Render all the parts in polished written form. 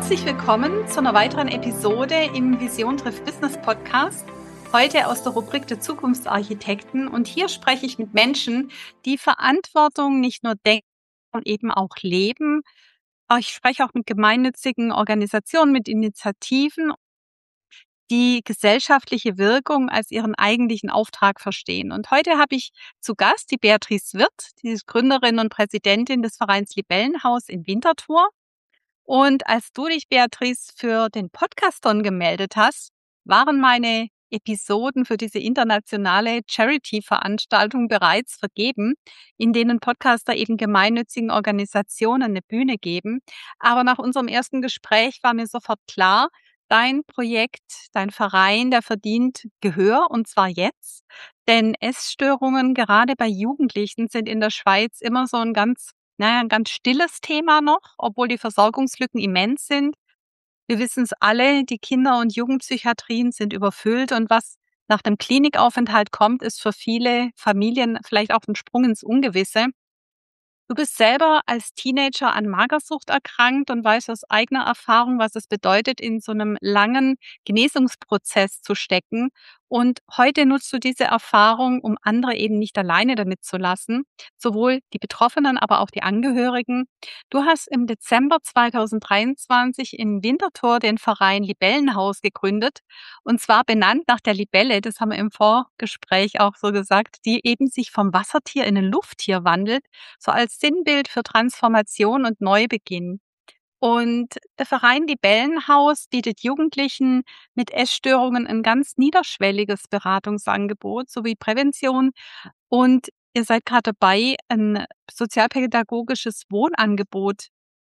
Herzlich willkommen zu einer weiteren Episode im Vision trifft Business Podcast. Heute aus der Rubrik der Zukunftsarchitekten. Und hier spreche ich mit Menschen, die Verantwortung nicht nur denken, sondern eben auch leben. Aber ich spreche auch mit gemeinnützigen Organisationen, mit Initiativen, die gesellschaftliche Wirkung als ihren eigentlichen Auftrag verstehen. Und heute habe ich zu Gast die Beatrice Wirth, die ist Gründerin und Präsidentin des Vereins Libellenhaus in Winterthur. Und als du dich, Beatrice, für den Podcaston gemeldet hast, waren meine Episoden für diese internationale Charity-Veranstaltung bereits vergeben, in denen Podcaster eben gemeinnützigen Organisationen eine Bühne geben. Aber nach unserem ersten Gespräch war mir sofort klar, dein Projekt, dein Verein, der verdient Gehör, und zwar jetzt. Denn Essstörungen, gerade bei Jugendlichen, sind in der Schweiz immer so ein ganz stilles Thema noch, obwohl die Versorgungslücken immens sind. Wir wissen es alle, die Kinder- und Jugendpsychiatrien sind überfüllt, und was nach dem Klinikaufenthalt kommt, ist für viele Familien vielleicht auch ein Sprung ins Ungewisse. Du bist selber als Teenager an Magersucht erkrankt und weißt aus eigener Erfahrung, was es bedeutet, in so einem langen Genesungsprozess zu stecken. Und heute nutzt du diese Erfahrung, um andere eben nicht alleine damit zu lassen, sowohl die Betroffenen, aber auch die Angehörigen. Du hast im Dezember 2023 in Winterthur den Verein Libellenhaus gegründet, und zwar benannt nach der Libelle, das haben wir im Vorgespräch auch so gesagt, die eben sich vom Wassertier in ein Lufttier wandelt, so als Sinnbild für Transformation und Neubeginn. Und der Verein Libellenhaus bietet Jugendlichen mit Essstörungen ein ganz niederschwelliges Beratungsangebot sowie Prävention. Und ihr seid gerade dabei, ein sozialpädagogisches Wohnangebot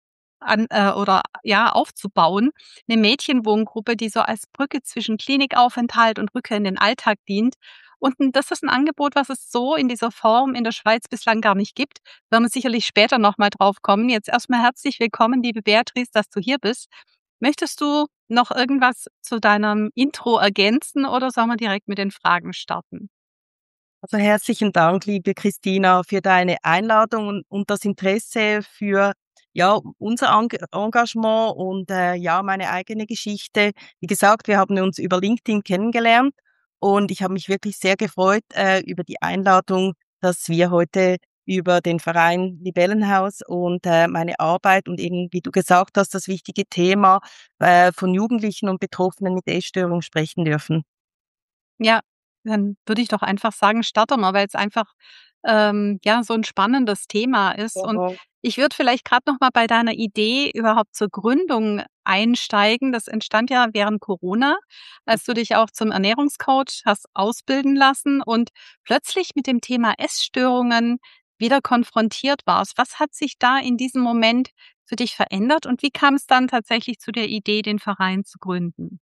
aufzubauen. Eine Mädchenwohngruppe, die so als Brücke zwischen Klinikaufenthalt und Rückkehr in den Alltag dient. Und das ist ein Angebot, was es so in dieser Form in der Schweiz bislang gar nicht gibt. Werden wir sicherlich später nochmal drauf kommen. Jetzt erstmal herzlich willkommen, liebe Beatrice, dass du hier bist. Möchtest du noch irgendwas zu deinem Intro ergänzen oder sollen wir direkt mit den Fragen starten? Also herzlichen Dank, liebe Christina, für deine Einladung und das Interesse für unser Engagement und meine eigene Geschichte. Wie gesagt, wir haben uns über LinkedIn kennengelernt und ich habe mich wirklich sehr gefreut über die Einladung, dass wir heute über den Verein Libellenhaus und meine Arbeit und eben, wie du gesagt hast, das wichtige Thema von Jugendlichen und Betroffenen mit Essstörung sprechen dürfen. Ja, dann würde ich doch einfach sagen, starte mal, weil es einfach so ein spannendes Thema ist. Und Mhm. ich würde vielleicht gerade noch mal bei deiner Idee überhaupt zur Gründung einsteigen. Das entstand ja während Corona, als du dich auch zum Ernährungscoach hast ausbilden lassen und plötzlich mit dem Thema Essstörungen wieder konfrontiert warst. Was hat sich da in diesem Moment für dich verändert und wie kam es dann tatsächlich zu der Idee, den Verein zu gründen?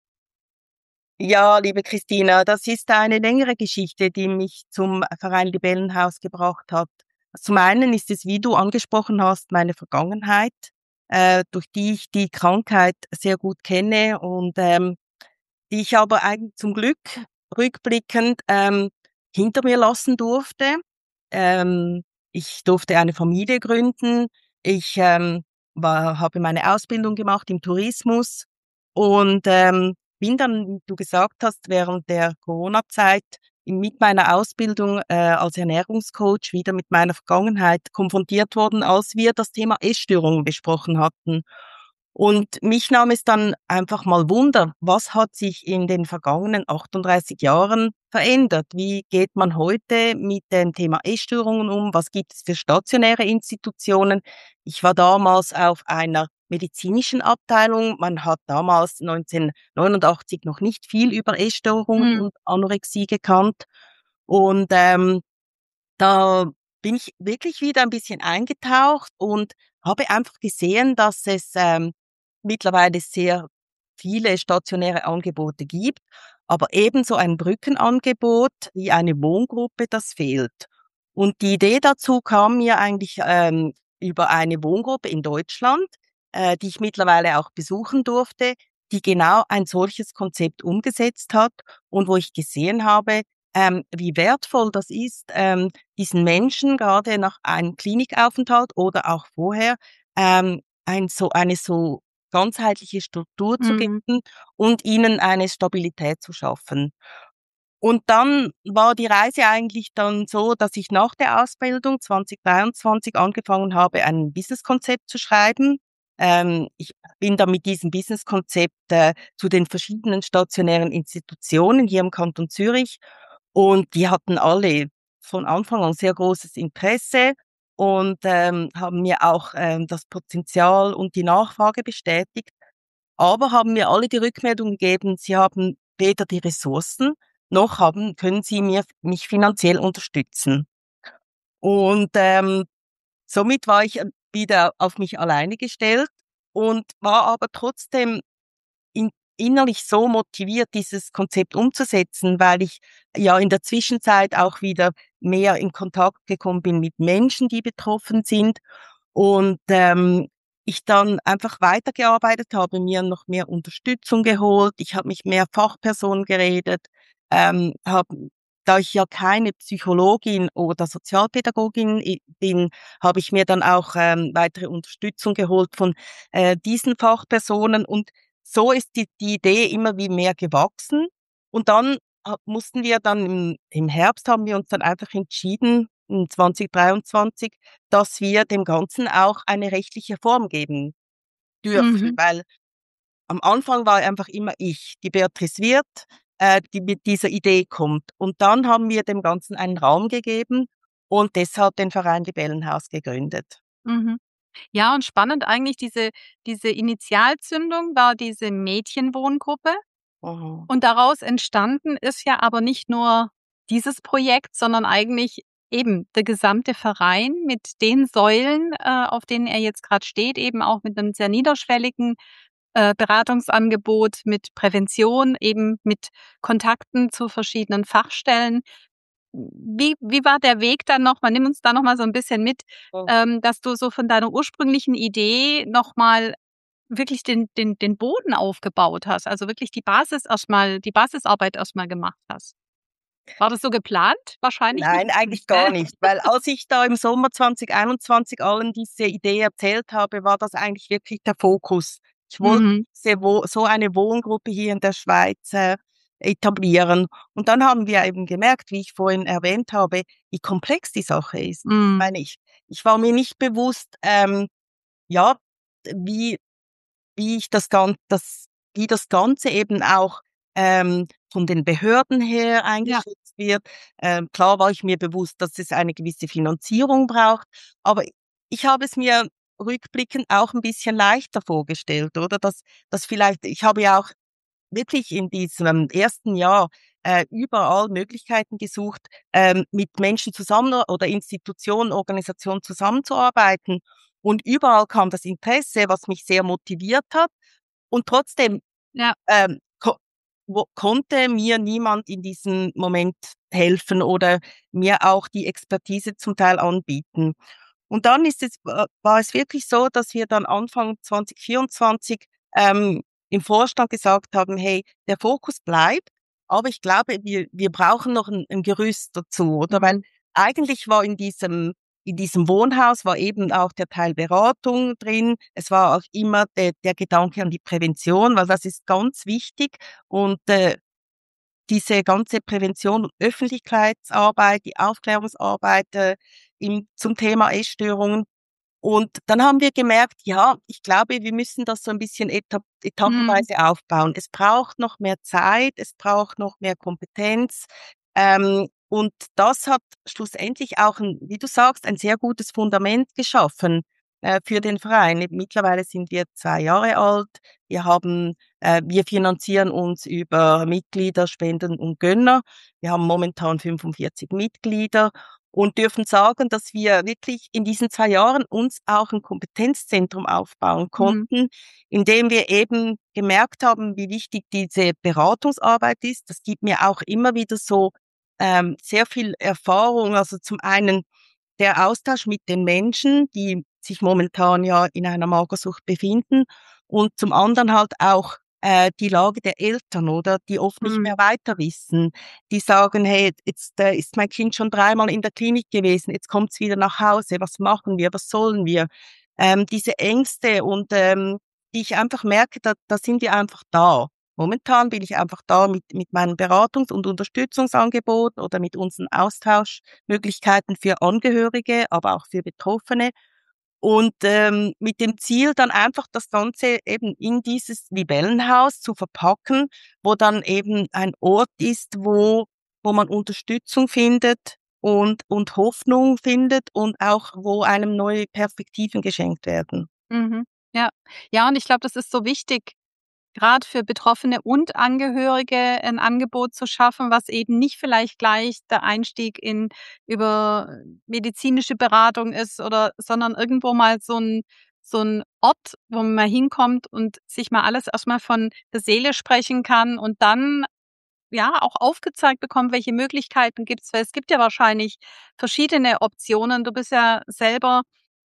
Ja, liebe Christina, das ist eine längere Geschichte, die mich zum Verein Libellenhaus gebracht hat. Zum einen ist es, wie du angesprochen hast, meine Vergangenheit, durch die ich die Krankheit sehr gut kenne und die ich aber eigentlich zum Glück rückblickend hinter mir lassen durfte. Ich durfte eine Familie gründen. Ich habe meine Ausbildung gemacht im Tourismus und bin dann, wie du gesagt hast, während der Corona-Zeit mit meiner Ausbildung als Ernährungscoach wieder mit meiner Vergangenheit konfrontiert worden, als wir das Thema Essstörungen besprochen hatten. Und mich nahm es dann einfach mal Wunder, was hat sich in den vergangenen 38 Jahren verändert? Wie geht man heute mit dem Thema Essstörungen um? Was gibt es für stationäre Institutionen? Ich war damals auf einer medizinischen Abteilung. Man hat damals 1989 noch nicht viel über Essstörungen und Anorexie gekannt. Und da bin ich wirklich wieder ein bisschen eingetaucht und habe einfach gesehen, dass es mittlerweile sehr viele stationäre Angebote gibt, aber ebenso ein Brückenangebot wie eine Wohngruppe, das fehlt. Und die Idee dazu kam mir eigentlich über eine Wohngruppe in Deutschland, die ich mittlerweile auch besuchen durfte, die genau ein solches Konzept umgesetzt hat und wo ich gesehen habe, wie wertvoll das ist, diesen Menschen gerade nach einem Klinikaufenthalt oder auch vorher eine so ganzheitliche Struktur zu Mhm. geben und ihnen eine Stabilität zu schaffen. Und dann war die Reise eigentlich dann so, dass ich nach der Ausbildung 2023 angefangen habe, ein Businesskonzept zu schreiben. Ich bin dann mit diesem Businesskonzept zu den verschiedenen stationären Institutionen hier im Kanton Zürich, und die hatten alle von Anfang an sehr großes Interesse und haben mir auch das Potenzial und die Nachfrage bestätigt, aber haben mir alle die Rückmeldung gegeben, sie haben weder die Ressourcen noch können sie mich finanziell unterstützen. Und somit war ich wieder auf mich alleine gestellt und war aber trotzdem innerlich so motiviert, dieses Konzept umzusetzen, weil ich ja in der Zwischenzeit auch wieder mehr in Kontakt gekommen bin mit Menschen, die betroffen sind, und ich dann einfach weitergearbeitet habe, mir noch mehr Unterstützung geholt. Ich habe mich mehr Fachpersonen geredet, da ich ja keine Psychologin oder Sozialpädagogin bin, habe ich mir dann auch weitere Unterstützung geholt von diesen Fachpersonen, und so ist die Idee immer wie mehr gewachsen. Und dann mussten wir dann im Herbst haben wir uns dann einfach entschieden, in 2023, dass wir dem Ganzen auch eine rechtliche Form geben dürfen, Mhm. weil am Anfang war einfach immer ich, die Beatrice Wirth, die mit dieser Idee kommt. Und dann haben wir dem Ganzen einen Raum gegeben und deshalb den Verein Libellenhaus gegründet. Mhm. Ja, und spannend eigentlich diese Initialzündung war diese Mädchenwohngruppe. Mhm. Und daraus entstanden ist ja aber nicht nur dieses Projekt, sondern eigentlich eben der gesamte Verein mit den Säulen, auf denen er jetzt gerade steht, eben auch mit einem sehr niederschwelligen, Beratungsangebot, mit Prävention, eben mit Kontakten zu verschiedenen Fachstellen. Wie war der Weg dann noch mal? Nimm uns da noch mal so ein bisschen mit, dass du so von deiner ursprünglichen Idee noch mal wirklich den Boden aufgebaut hast, also wirklich die Basisarbeit erst mal gemacht hast. War das so geplant? Wahrscheinlich nicht, Nein, eigentlich ne? gar nicht, weil als ich da im Sommer 2021 allen diese Idee erzählt habe, war das eigentlich wirklich der Fokus. Ich wollte Mhm, so eine Wohngruppe hier in der Schweiz etablieren. Und dann haben wir eben gemerkt, wie ich vorhin erwähnt habe, wie komplex die Sache ist. Ich mhm, meine, ich war mir nicht bewusst, ja, wie wie ich wie das Ganze eben auch von den Behörden her ja, eingeschätzt wird. Klar war ich mir bewusst, dass es eine gewisse Finanzierung braucht, aber ich habe es mir rückblickend auch ein bisschen leichter vorgestellt, oder? Dass vielleicht, ich habe ja auch wirklich in diesem ersten Jahr überall Möglichkeiten gesucht, mit Menschen zusammen oder Institutionen, Organisationen zusammenzuarbeiten. Und überall kam das Interesse, was mich sehr motiviert hat. Und trotzdem ja, konnte mir niemand in diesem Moment helfen oder mir auch die Expertise zum Teil anbieten. Und dann war es wirklich so, dass wir dann Anfang 2024 im Vorstand gesagt haben, hey, der Fokus bleibt, aber ich glaube, wir brauchen noch ein Gerüst dazu, oder? Weil mhm, eigentlich war in diesem Wohnhaus war eben auch der Teil Beratung drin. Es war auch immer der Gedanke an die Prävention, weil das ist ganz wichtig. Und diese ganze Prävention und Öffentlichkeitsarbeit, die Aufklärungsarbeit zum Thema Essstörungen. Und dann haben wir gemerkt, ja, ich glaube, wir müssen das so ein bisschen mhm, etappenweise aufbauen. Es braucht noch mehr Zeit, es braucht noch mehr Kompetenz. Und das hat schlussendlich auch, wie du sagst, ein sehr gutes Fundament geschaffen für den Verein. Mittlerweile sind wir 2 Jahre alt. Wir finanzieren uns über Mitglieder, Spenden und Gönner. Wir haben momentan 45 Mitglieder und dürfen sagen, dass wir wirklich in diesen 2 Jahren uns auch ein Kompetenzzentrum aufbauen mhm, konnten, indem wir eben gemerkt haben, wie wichtig diese Beratungsarbeit ist. Das gibt mir auch immer wieder so sehr viel Erfahrung. Also zum einen der Austausch mit den Menschen, die sich momentan ja in einer Magersucht befinden, und zum anderen halt auch die Lage der Eltern, oder, die oft nicht mhm, mehr weiter wissen, die sagen, hey, jetzt ist mein Kind schon 3-mal in der Klinik gewesen, jetzt kommt's wieder nach Hause, was machen wir, was sollen wir? Diese Ängste und die ich einfach merke, da sind wir einfach da. Momentan bin ich einfach da mit meinen Beratungs- und Unterstützungsangeboten oder mit unseren Austauschmöglichkeiten für Angehörige, aber auch für Betroffene. Und mit dem Ziel, dann einfach das Ganze eben in dieses Libellenhaus zu verpacken, wo dann eben ein Ort ist, wo man Unterstützung findet und Hoffnung findet und auch wo einem neue Perspektiven geschenkt werden. Mhm. Ja. Ja, und ich glaube, das ist so wichtig, gerade für Betroffene und Angehörige ein Angebot zu schaffen, was eben nicht vielleicht gleich der Einstieg in über medizinische Beratung ist oder sondern irgendwo mal so 'n Ort, wo man mal hinkommt und sich mal alles erst mal von der Seele sprechen kann und dann, ja, auch aufgezeigt bekommt, welche Möglichkeiten gibt's, weil es gibt ja wahrscheinlich verschiedene Optionen. Du bist ja selber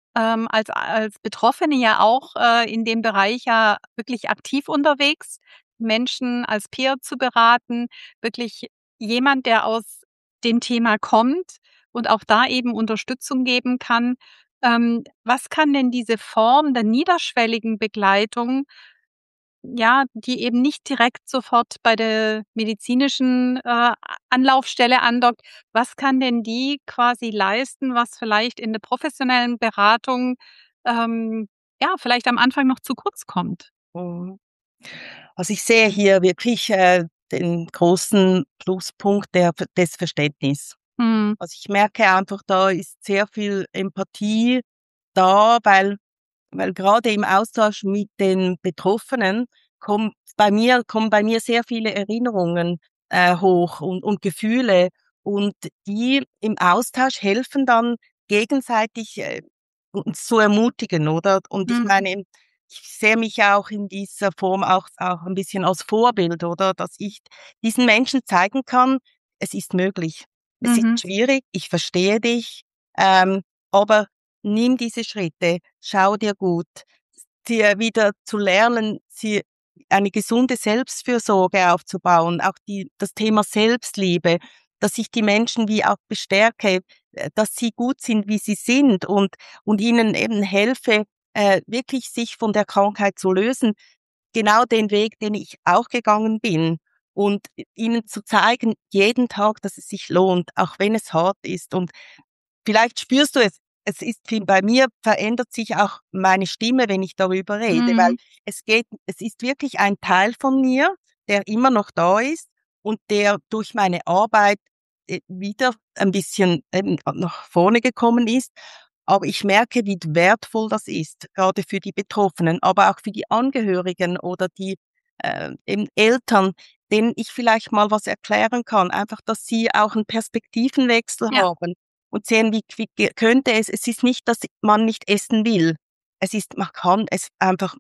als Betroffene ja auch, in dem Bereich ja wirklich aktiv unterwegs, Menschen als Peer zu beraten, wirklich jemand, der aus dem Thema kommt und auch da eben Unterstützung geben kann. Was kann denn diese Form der niederschwelligen Begleitung, ja, die eben nicht direkt sofort bei der medizinischen, Anlaufstelle andockt. Was kann denn die quasi leisten, was vielleicht in der professionellen Beratung, ja, vielleicht am Anfang noch zu kurz kommt? Mhm. Also, ich sehe hier wirklich, den großen Pluspunkt des Verständnisses. Mhm. Also, ich merke einfach, da ist sehr viel Empathie da, weil gerade im Austausch mit den Betroffenen kommen bei mir sehr viele Erinnerungen, hoch und Gefühle und die im Austausch helfen dann gegenseitig, uns zu ermutigen, oder? Und ich Mhm. meine, ich sehe mich auch in dieser Form auch ein bisschen als Vorbild, oder? Dass ich diesen Menschen zeigen kann, es ist möglich. Es ist Mhm. schwierig, ich verstehe dich, aber nimm diese Schritte, schau dir gut, dir wieder zu lernen, eine gesunde Selbstfürsorge aufzubauen, auch das Thema Selbstliebe, dass ich die Menschen wie auch bestärke, dass sie gut sind, wie sie sind und ihnen eben helfe, wirklich sich von der Krankheit zu lösen. Genau den Weg, den ich auch gegangen bin und ihnen zu zeigen, jeden Tag, dass es sich lohnt, auch wenn es hart ist. Und vielleicht spürst du es. Bei mir verändert sich auch meine Stimme, wenn ich darüber rede, weil Mhm. es ist wirklich ein Teil von mir, der immer noch da ist und der durch meine Arbeit wieder ein bisschen nach vorne gekommen ist. Aber ich merke, wie wertvoll das ist, gerade für die Betroffenen, aber auch für die Angehörigen oder die eben Eltern, denen ich vielleicht mal was erklären kann. Einfach, dass sie auch einen Perspektivenwechsel Ja. haben und sehen, könnte es ist nicht, dass man nicht essen will. Es ist, man kann es einfach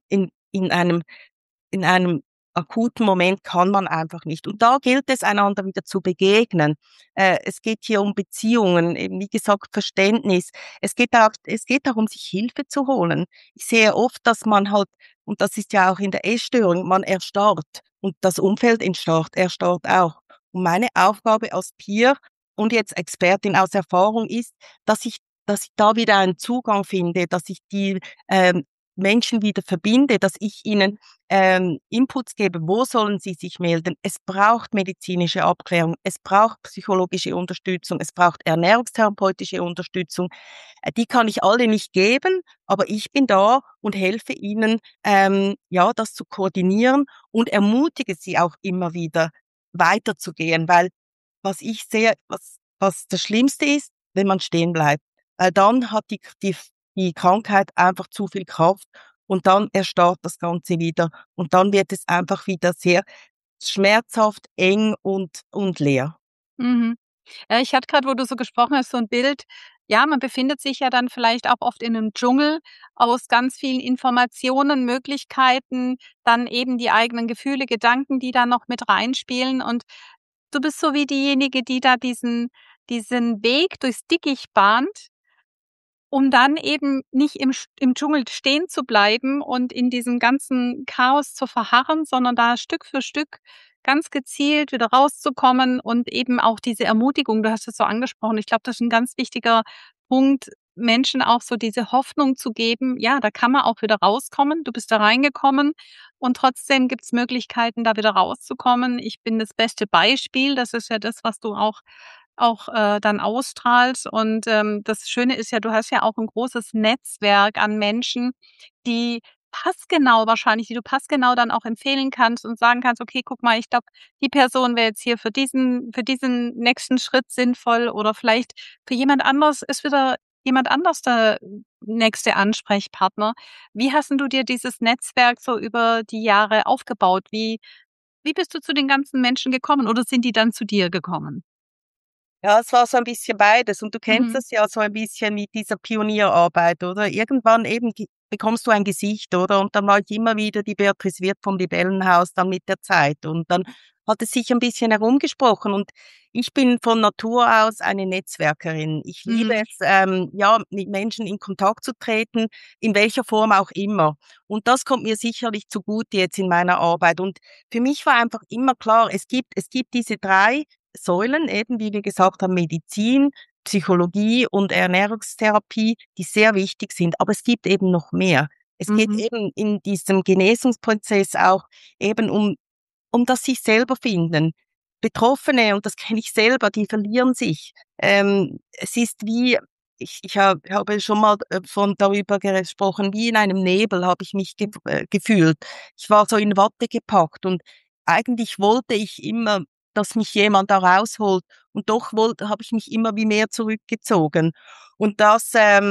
in einem akuten Moment kann man einfach nicht. Und da gilt es, einander wieder zu begegnen. Es geht hier um Beziehungen, eben wie gesagt Verständnis. Es geht darum, sich Hilfe zu holen. Ich sehe oft, dass man halt, und das ist ja auch in der Essstörung, man erstarrt und das Umfeld erstarrt auch. Und meine Aufgabe als Peer und jetzt Expertin aus Erfahrung ist, dass ich da wieder einen Zugang finde, dass ich die Menschen wieder verbinde, dass ich ihnen Inputs gebe, wo sollen sie sich melden. Es braucht medizinische Abklärung, es braucht psychologische Unterstützung, es braucht ernährungstherapeutische Unterstützung. Die kann ich alle nicht geben, aber ich bin da und helfe ihnen, ja, das zu koordinieren und ermutige sie auch immer wieder weiterzugehen, weil was ich sehe, was das Schlimmste ist, wenn man stehen bleibt, weil dann hat die Krankheit einfach zu viel Kraft und dann erstarrt das Ganze wieder und dann wird es einfach wieder sehr schmerzhaft, eng und leer. Mhm. Ich hatte gerade, wo du so gesprochen hast, so 'n Bild. Ja, man befindet sich ja dann vielleicht auch oft in 'nem Dschungel aus ganz vielen Informationen, Möglichkeiten, dann eben die eigenen Gefühle, Gedanken, die da noch mit reinspielen. Und du bist so wie diejenige, die da diesen Weg durchs Dickicht bahnt, um dann eben nicht im Dschungel stehen zu bleiben und in diesem ganzen Chaos zu verharren, sondern da Stück für Stück ganz gezielt wieder rauszukommen und eben auch diese Ermutigung, du hast es so angesprochen. Ich glaube, das ist 'n ganz wichtiger Punkt, Menschen auch so diese Hoffnung zu geben, ja, da kann man auch wieder rauskommen. Du bist da reingekommen und trotzdem gibt's Möglichkeiten, da wieder rauszukommen. Ich bin das beste Beispiel. Das ist ja das, was du auch dann ausstrahlst. Und das Schöne ist ja, du hast ja auch ein großes Netzwerk an Menschen, die die du passgenau dann auch empfehlen kannst und sagen kannst: „Okay, guck mal, ich glaube, die Person wäre jetzt hier für diesen nächsten Schritt sinnvoll“, oder vielleicht für jemand anderes ist wieder jemand anders der nächste Ansprechpartner. Wie hast 'n du dir dieses Netzwerk so über die Jahre aufgebaut? Wie bist du zu den ganzen Menschen gekommen oder sind die dann zu dir gekommen? Ja, es war so ein bisschen beides und du kennst Mhm. das ja so ein bisschen mit dieser Pionierarbeit, oder? Irgendwann eben bekommst du ein Gesicht, oder? Und dann war ich immer wieder die Beatrice Wirth vom Libellenhaus dann mit der Zeit und dann hat es sich ein bisschen herumgesprochen und ich bin von Natur aus eine Netzwerkerin. Ich liebe Mhm. es, ja, mit Menschen in Kontakt zu treten, in welcher Form auch immer. Und das kommt mir sicherlich zugute jetzt in meiner Arbeit. Und für mich war einfach immer klar, es gibt diese 3 Säulen, eben wie wir gesagt haben, Medizin, Psychologie und Ernährungstherapie, die sehr wichtig sind. Aber es gibt eben noch mehr. Es geht Mhm. eben in diesem Genesungsprozess auch eben um das sich selber finden. Betroffene, und das kenne ich selber, die verlieren sich. Es ist wie, habe schon mal von darüber gesprochen, wie in einem Nebel habe ich mich gefühlt. Ich war so in Watte gepackt und eigentlich wollte ich immer, dass mich jemand da rausholt und doch habe ich mich immer wie mehr zurückgezogen. Und das,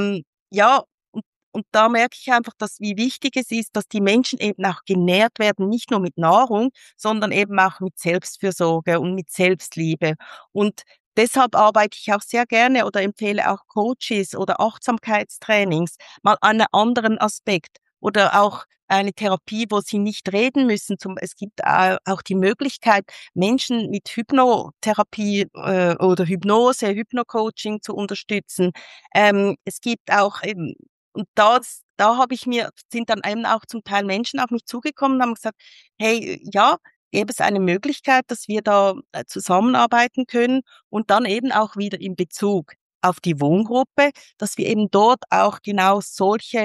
ja, und da merke ich einfach, dass wie wichtig es ist, dass die Menschen eben auch genährt werden, nicht nur mit Nahrung, sondern eben auch mit Selbstfürsorge und mit Selbstliebe. Und deshalb arbeite ich auch sehr gerne oder empfehle auch Coaches oder Achtsamkeitstrainings, mal einen anderen Aspekt oder auch eine Therapie, wo sie nicht reden müssen. Es gibt auch die Möglichkeit, Menschen mit Hypnotherapie oder Hypnose, Hypnocoaching zu unterstützen. Es gibt auch eben und da sind dann eben auch zum Teil Menschen auf mich zugekommen und haben gesagt, hey, ja, gäbe es eine Möglichkeit, dass wir da zusammenarbeiten können und dann eben auch wieder in Bezug auf die Wohngruppe, dass wir eben dort auch genau solche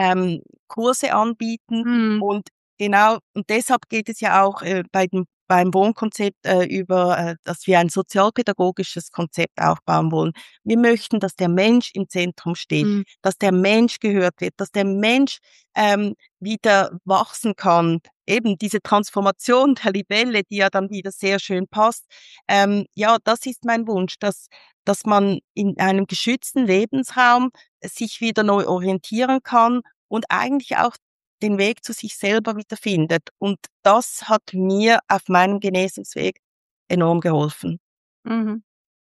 Kurse anbieten Mhm. und genau, und deshalb geht es ja auch beim Wohnkonzept dass wir ein sozialpädagogisches Konzept aufbauen wollen. Wir möchten, dass der Mensch im Zentrum steht, Mhm. dass der Mensch gehört wird, dass der Mensch wieder wachsen kann. Eben diese Transformation der Libelle, die ja dann wieder sehr schön passt. Ja, das ist mein Wunsch, dass man in einem geschützten Lebensraum sich wieder neu orientieren kann und eigentlich auch den Weg zu sich selber wieder findet. Und das hat mir auf meinem Genesungsweg enorm geholfen. Mhm.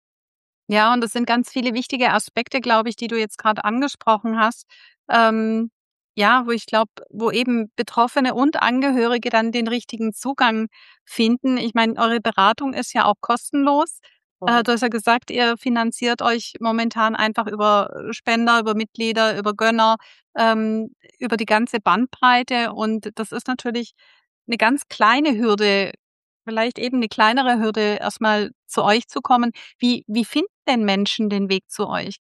Ja, und das sind ganz viele wichtige Aspekte, glaube ich, die du jetzt gerade angesprochen hast. Ähm, ja, wo ich glaube, wo eben Betroffene und Angehörige dann den richtigen Zugang finden. Ich meine, eure Beratung ist ja auch kostenlos. Mhm. Du hast ja gesagt, ihr finanziert euch momentan einfach über Spender, über Mitglieder, über Gönner, über die ganze Bandbreite. Und das ist natürlich eine ganz kleine Hürde, vielleicht eben eine kleinere Hürde, erstmal zu euch zu kommen. Wie finden denn Menschen den Weg zu euch?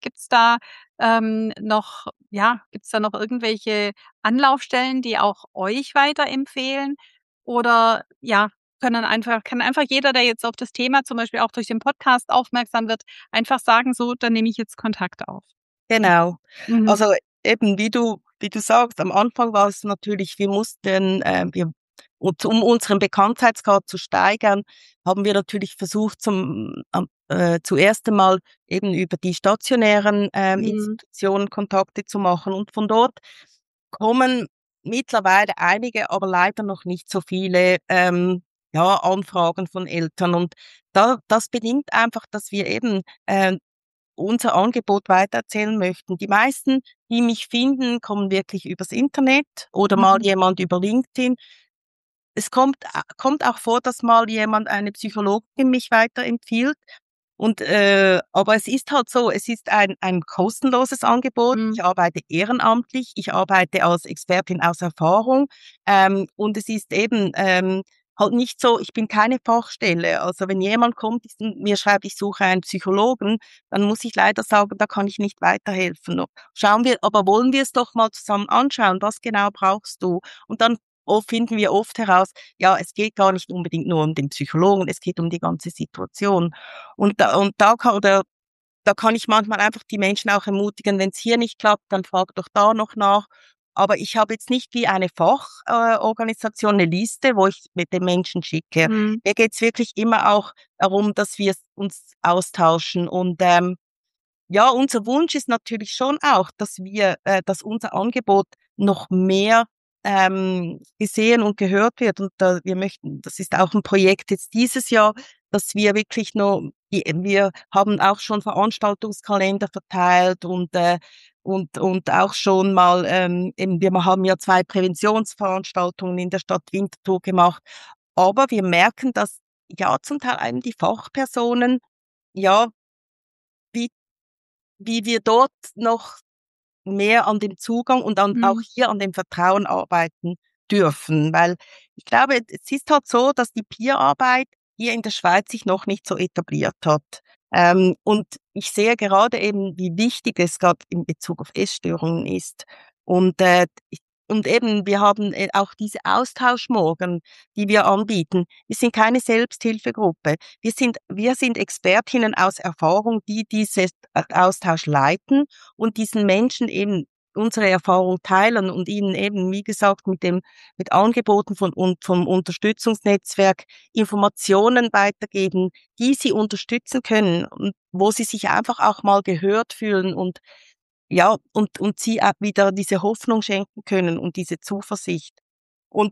Gibt's da noch irgendwelche Anlaufstellen, die auch euch weiterempfehlen? Oder ja, kann einfach jeder, der jetzt auf das Thema zum Beispiel auch durch den Podcast aufmerksam wird, einfach sagen: „So, dann nehme ich jetzt Kontakt auf.“ Genau. Mhm. Also eben, wie du sagst, am Anfang war es natürlich, wir mussten, und um unseren Bekanntheitsgrad zu steigern, haben wir natürlich versucht, zuerst einmal eben über die stationären Mhm. Institutionen Kontakte zu machen. Und von dort kommen mittlerweile einige, aber leider noch nicht so viele ja, Anfragen von Eltern. Und das bedingt einfach, dass wir eben unser Angebot weitererzählen möchten. Die meisten, die mich finden, kommen wirklich übers Internet oder mal Mhm. jemand über LinkedIn. Es kommt auch vor, dass mal jemand eine Psychologin mich weiterempfiehlt. Und aber es ist halt so, es ist ein kostenloses Angebot. Mhm. Ich arbeite ehrenamtlich, ich arbeite als Expertin aus Erfahrung und es ist eben halt nicht so, ich bin keine Fachstelle. Also wenn jemand kommt und mir schreibt, ich suche einen Psychologen, dann muss ich leider sagen, da kann ich nicht weiterhelfen. Schauen wir, aber wollen wir es doch mal zusammen anschauen, was genau brauchst du? Und dann finden wir oft heraus, ja, es geht gar nicht unbedingt nur um den Psychologen, es geht um die ganze Situation. Da kann ich manchmal einfach die Menschen auch ermutigen, wenn es hier nicht klappt, dann frag doch da noch nach. Aber ich habe jetzt nicht wie eine Fachorganisation eine Liste, wo ich mit den Menschen schicke. Mhm. Mir geht's wirklich immer auch darum, dass wir uns austauschen. Und ja, unser Wunsch ist natürlich schon auch, dass unser Angebot noch mehr gesehen und gehört wird. Und wir möchten, das ist auch ein Projekt jetzt dieses Jahr, dass wir wirklich wir haben auch schon Veranstaltungskalender verteilt und auch schon mal, eben, wir haben ja 2 Präventionsveranstaltungen in der Stadt Winterthur gemacht. Aber wir merken, dass ja zum Teil eben die Fachpersonen, ja, wie wie wir dort noch mehr an dem Zugang und auch Mhm. hier an dem Vertrauen arbeiten dürfen. Weil ich glaube, es ist halt so, dass die Peerarbeit hier in der Schweiz sich noch nicht so etabliert hat. Und ich sehe gerade eben, wie wichtig es gerade in Bezug auf Essstörungen ist. Und, und eben, wir haben auch diese Austauschmorgen, die wir anbieten. Wir sind keine Selbsthilfegruppe. Wir sind Expertinnen aus Erfahrung, die diesen Austausch leiten und diesen Menschen eben unsere Erfahrung teilen und ihnen eben, wie gesagt, mit Angeboten vom Unterstützungsnetzwerk Informationen weitergeben, die sie unterstützen können und wo sie sich einfach auch mal gehört fühlen und ja, und sie auch wieder diese Hoffnung schenken können und diese Zuversicht. Und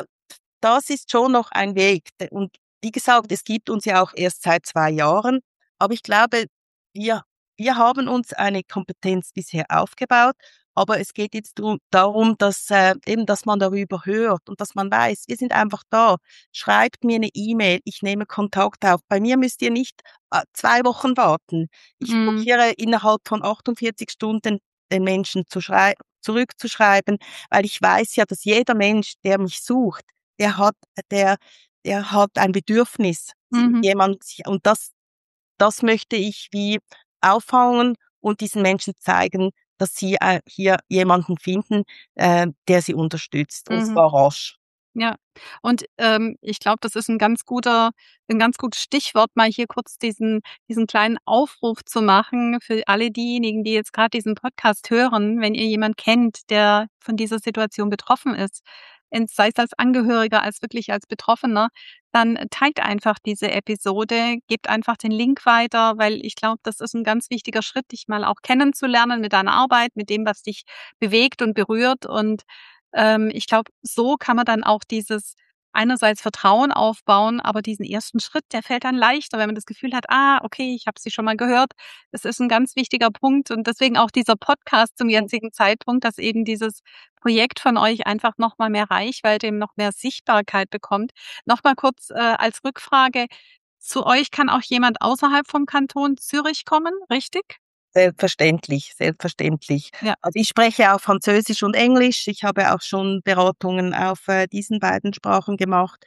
das ist schon noch ein Weg. Und wie gesagt, es gibt uns ja auch erst seit 2 Jahren, aber ich glaube, wir, wir haben uns eine Kompetenz bisher aufgebaut, aber es geht jetzt darum, dass man darüber hört und dass man weiß, wir sind einfach da. Schreibt mir eine E-Mail, ich nehme Kontakt auf. Bei mir müsst ihr nicht 2 Wochen warten. Ich Mhm. probiere innerhalb von 48 Stunden den Menschen zurückzuschreiben, weil ich weiß ja, dass jeder Mensch, der mich sucht, der hat, der, der hat ein Bedürfnis, Mhm. und das möchte ich wie auffangen und diesen Menschen zeigen, dass sie hier jemanden finden, der sie unterstützt, und Mhm. zwar rasch. Ja, und, ich glaube, das ist ein ganz gutes Stichwort, mal hier kurz diesen kleinen Aufruf zu machen für alle diejenigen, die jetzt gerade diesen Podcast hören. Wenn ihr jemand kennt, der von dieser Situation betroffen ist, sei es als Angehöriger, als wirklich als Betroffener, dann teilt einfach diese Episode, gebt einfach den Link weiter, weil ich glaube, das ist ein ganz wichtiger Schritt, dich mal auch kennenzulernen mit deiner Arbeit, mit dem, was dich bewegt und berührt. Und ich glaube, so kann man dann auch dieses einerseits Vertrauen aufbauen, aber diesen ersten Schritt, der fällt dann leichter, wenn man das Gefühl hat: „Ah, okay, ich habe sie schon mal gehört." Es ist ein ganz wichtiger Punkt und deswegen auch dieser Podcast zum jetzigen Zeitpunkt, dass eben dieses Projekt von euch einfach noch mal mehr Reichweite, eben noch mehr Sichtbarkeit bekommt. Noch mal kurz, als Rückfrage: Zu euch kann auch jemand außerhalb vom Kanton Zürich kommen, richtig? Selbstverständlich, selbstverständlich. Ja. Also ich spreche auch Französisch und Englisch. Ich habe auch schon Beratungen auf diesen beiden Sprachen gemacht.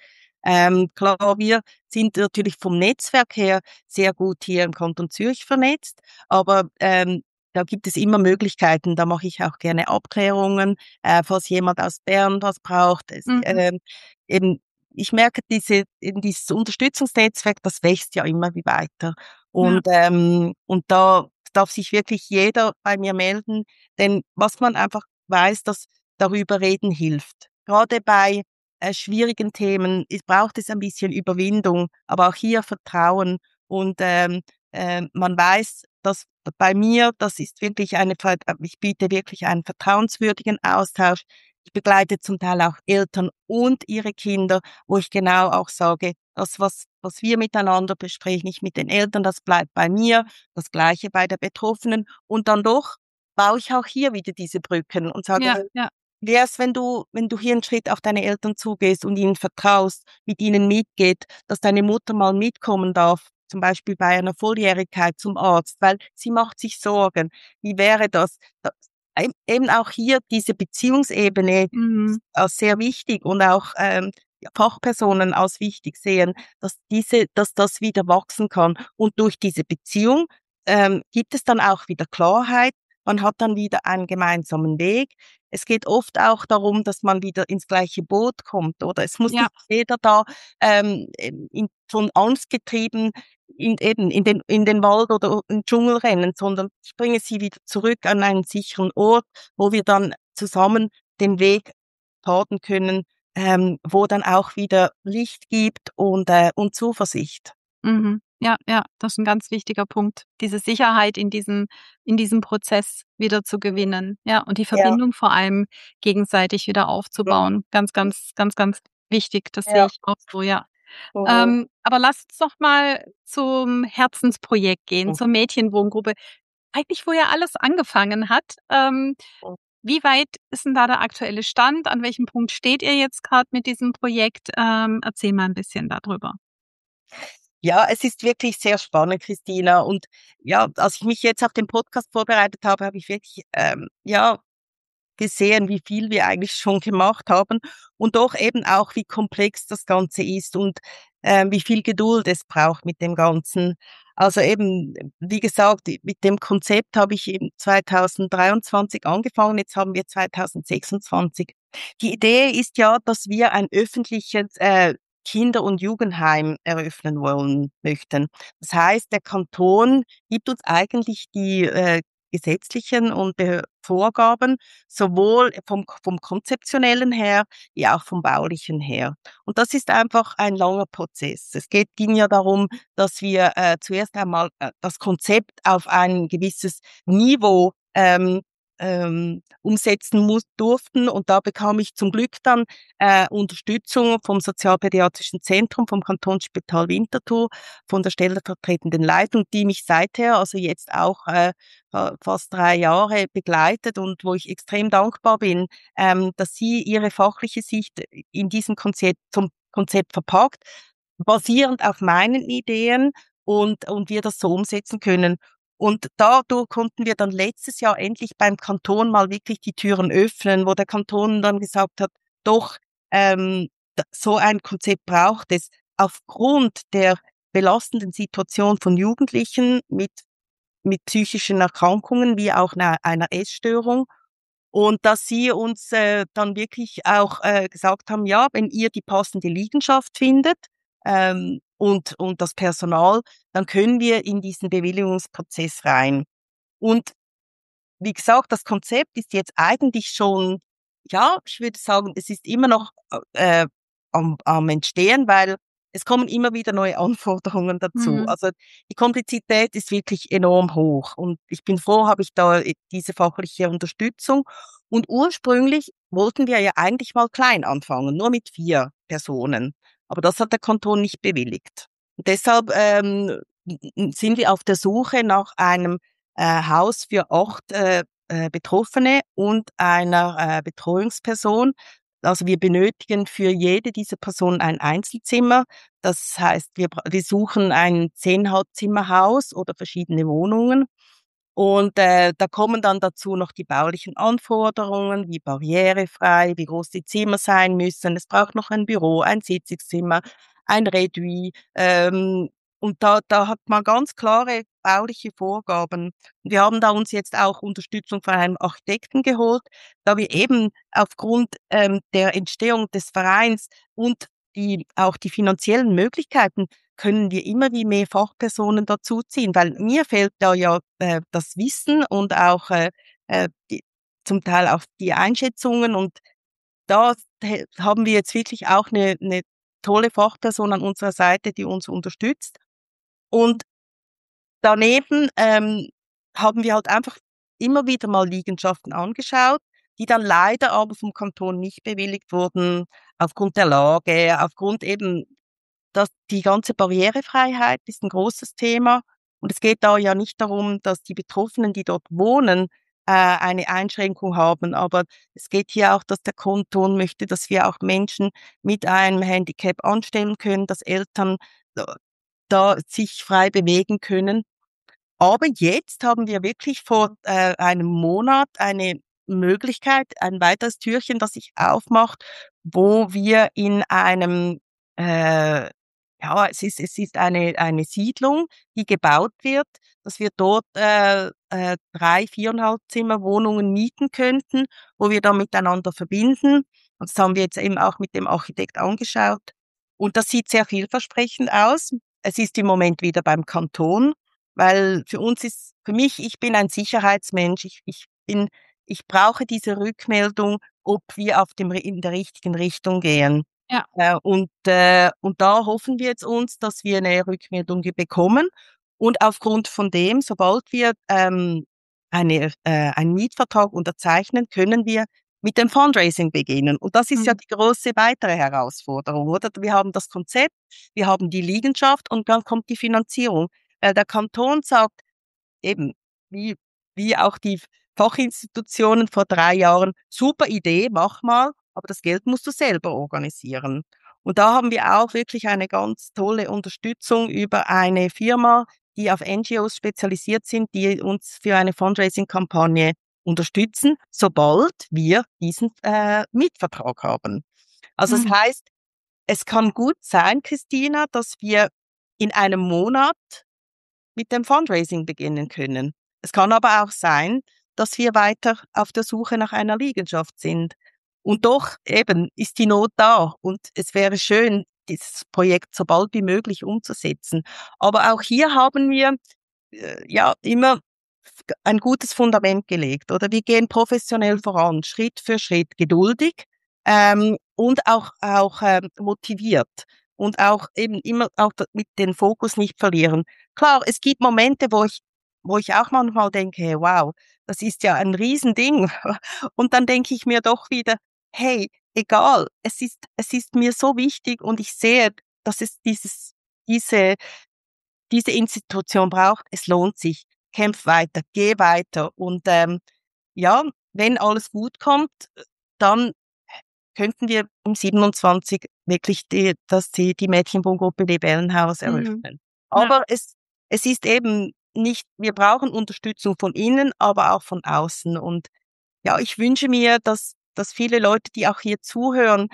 Klar, wir sind natürlich vom Netzwerk her sehr gut hier im Kanton Zürich vernetzt, aber da gibt es immer Möglichkeiten. Da mache ich auch gerne Abklärungen, falls jemand aus Bern was braucht. Mhm. Eben, ich merke, eben dieses Unterstützungsnetzwerk, das wächst ja immer wie weiter. Ja. Und da darf sich wirklich jeder bei mir melden, denn was man einfach weiß, dass darüber reden hilft. Gerade bei schwierigen Themen braucht es ein bisschen Überwindung, aber auch hier Vertrauen. Und man weiß, dass bei mir, das ist wirklich ich biete wirklich einen vertrauenswürdigen Austausch. Ich begleite zum Teil auch Eltern und ihre Kinder, wo ich genau auch sage, was wir miteinander besprechen, ich mit den Eltern, das bleibt bei mir, das Gleiche bei der Betroffenen. Und dann doch baue ich auch hier wieder diese Brücken und sage, Ja, ja. wie wär's, wenn du hier einen Schritt auf deine Eltern zugehst und ihnen vertraust, mit ihnen mitgeht, dass deine Mutter mal mitkommen darf, zum Beispiel bei einer Volljährigkeit zum Arzt, weil sie macht sich Sorgen. Wie wäre das? Eben auch hier diese Beziehungsebene Mhm. ist auch sehr wichtig und auch Fachpersonen als wichtig sehen, dass das wieder wachsen kann. Und durch diese Beziehung gibt es dann auch wieder Klarheit. Man hat dann wieder einen gemeinsamen Weg. Es geht oft auch darum, dass man wieder ins gleiche Boot kommt, oder? Es muss Ja. nicht jeder da von Angst getrieben in den Wald oder in den Dschungel rennen, sondern ich bringe sie wieder zurück an einen sicheren Ort, wo wir dann zusammen den Weg paden können, wo dann auch wieder Licht gibt und Zuversicht. Mhm. Ja, ja, das ist ein ganz wichtiger Punkt, diese Sicherheit in diesem Prozess wieder zu gewinnen. Ja, und die Ja. Verbindung vor allem gegenseitig wieder aufzubauen. Ganz, ganz, ganz, ganz wichtig. Das sehe Ja. ich auch so, ja. Mhm. Aber lass uns doch mal zum Herzensprojekt gehen, zur Mädchenwohngruppe. Eigentlich, wo ja alles angefangen hat. Wie weit ist denn da der aktuelle Stand? An welchem Punkt steht ihr jetzt gerade mit diesem Projekt? Erzähl mal ein bisschen darüber. Ja, es ist wirklich sehr spannend, Christina. Und ja, als ich mich jetzt auf den Podcast vorbereitet habe, habe ich wirklich gesehen, wie viel wir eigentlich schon gemacht haben und doch eben auch, wie komplex das Ganze ist und wie viel Geduld es braucht mit dem Ganzen. Also eben, wie gesagt, mit dem Konzept habe ich eben 2023 angefangen, jetzt haben wir 2026. Die Idee ist ja, dass wir ein öffentliches Kinder- und Jugendheim eröffnen wollen möchten. Das heißt, der Kanton gibt uns eigentlich die gesetzlichen und Vorgaben, sowohl vom konzeptionellen her, wie auch vom baulichen her. Und das ist einfach ein langer Prozess. Ging ja darum, dass wir zuerst einmal das Konzept auf ein gewisses Niveau umsetzen durften. Und da bekam ich zum Glück dann Unterstützung vom Sozialpädiatrischen Zentrum, vom Kantonsspital Winterthur, von der stellvertretenden Leitung, die mich seither, also jetzt auch fast 3 Jahre begleitet und wo ich extrem dankbar bin, dass sie ihre fachliche Sicht in diesem zum Konzept verpackt, basierend auf meinen Ideen und wir das so umsetzen können. Und dadurch konnten wir dann letztes Jahr endlich beim Kanton mal wirklich die Türen öffnen, wo der Kanton dann gesagt hat, doch, so ein Konzept braucht es aufgrund der belastenden Situation von Jugendlichen mit psychischen Erkrankungen wie auch einer Essstörung. Und dass sie uns dann wirklich auch gesagt haben, ja, wenn ihr die passende Liegenschaft findet und das Personal, dann können wir in diesen Bewilligungsprozess rein. Und wie gesagt, das Konzept ist jetzt eigentlich schon, ja, ich würde sagen, es ist immer noch am Entstehen, weil es kommen immer wieder neue Anforderungen dazu. Mhm. Also die Komplexität ist wirklich enorm hoch und ich bin froh, habe ich da diese fachliche Unterstützung. Und ursprünglich wollten wir ja eigentlich mal klein anfangen, nur mit 4 Personen. Aber das hat der Kanton nicht bewilligt. Und deshalb sind wir auf der Suche nach einem Haus für 8 Betroffene und einer Betreuungsperson. Also wir benötigen für jede dieser Personen ein Einzelzimmer. Das heißt, wir suchen ein 10-Zimmerhaus oder verschiedene Wohnungen. Und da kommen dann dazu noch die baulichen Anforderungen, wie barrierefrei, wie groß die Zimmer sein müssen. Es braucht noch ein Büro, ein Sitzungszimmer, ein Redui. Und da hat man ganz klare bauliche Vorgaben. Wir haben da uns jetzt auch Unterstützung von einem Architekten geholt, da wir eben aufgrund der Entstehung des Vereins und auch die finanziellen Möglichkeiten können wir immer wie mehr Fachpersonen dazuziehen, weil mir fehlt da ja das Wissen und auch zum Teil auch die Einschätzungen und da haben wir jetzt wirklich auch eine tolle Fachperson an unserer Seite, die uns unterstützt. Und daneben haben wir halt einfach immer wieder mal Liegenschaften angeschaut, die dann leider aber vom Kanton nicht bewilligt wurden, aufgrund der Lage, aufgrund eben die ganze Barrierefreiheit ist ein großes Thema. Und es geht da ja nicht darum, dass die Betroffenen, die dort wohnen, eine Einschränkung haben. Aber es geht hier auch, dass der Kanton möchte, dass wir auch Menschen mit einem Handicap anstellen können, dass Eltern da sich frei bewegen können. Aber jetzt haben wir wirklich vor einem Monat eine Möglichkeit, ein weiteres Türchen, das sich aufmacht, wo wir in einem, es ist eine Siedlung, die gebaut wird, dass wir dort 3, 4,5 Zimmerwohnungen mieten könnten, wo wir dann miteinander verbinden. Und das haben wir jetzt eben auch mit dem Architekt angeschaut. Und das sieht sehr vielversprechend aus. Es ist im Moment wieder beim Kanton, weil für mich, ich bin ein Sicherheitsmensch. Ich brauche diese Rückmeldung, ob wir in der richtigen Richtung gehen. Ja. Und da hoffen wir jetzt uns, dass wir eine Rückmeldung bekommen. Und aufgrund von dem, sobald wir einen Mietvertrag unterzeichnen, können wir mit dem Fundraising beginnen. Und das ist ja Mhm. die große weitere Herausforderung, oder? Wir haben das Konzept, wir haben die Liegenschaft und dann kommt die Finanzierung. Der Kanton sagt eben, wie, wie auch die Fachinstitutionen vor 3 Jahren, super Idee, mach mal, aber das Geld musst du selber organisieren. Und da haben wir auch wirklich eine ganz tolle Unterstützung über eine Firma, die auf NGOs spezialisiert sind, die uns für eine Fundraising-Kampagne unterstützen, sobald wir diesen Mietvertrag haben. Also das Mhm. heißt, es kann gut sein, Christina, dass wir in einem Monat mit dem Fundraising beginnen können. Es kann aber auch sein, dass wir weiter auf der Suche nach einer Liegenschaft sind. Und doch eben ist die Not da und es wäre schön, dieses Projekt so bald wie möglich umzusetzen. Aber auch hier haben wir immer ein gutes Fundament gelegt, oder? Wir gehen professionell voran, Schritt für Schritt, geduldig und auch motiviert und auch eben immer auch mit den Fokus nicht verlieren. Klar, es gibt Momente, wo ich auch manchmal denke, wow, das ist ja ein Riesending. Und dann denke ich mir doch wieder, hey, egal, es ist mir so wichtig und ich sehe, dass es diese diese Institution braucht, es lohnt sich. Kämpf weiter, geh weiter. Und ja, wenn alles gut kommt, dann könnten wir im 27 wirklich die Mädchenwohngruppe Libellenhaus Mhm. eröffnen. Ja. Aber es ist eben nicht, wir brauchen Unterstützung von innen, aber auch von außen. Und ja, ich wünsche mir, dass viele Leute, die auch hier zuhören,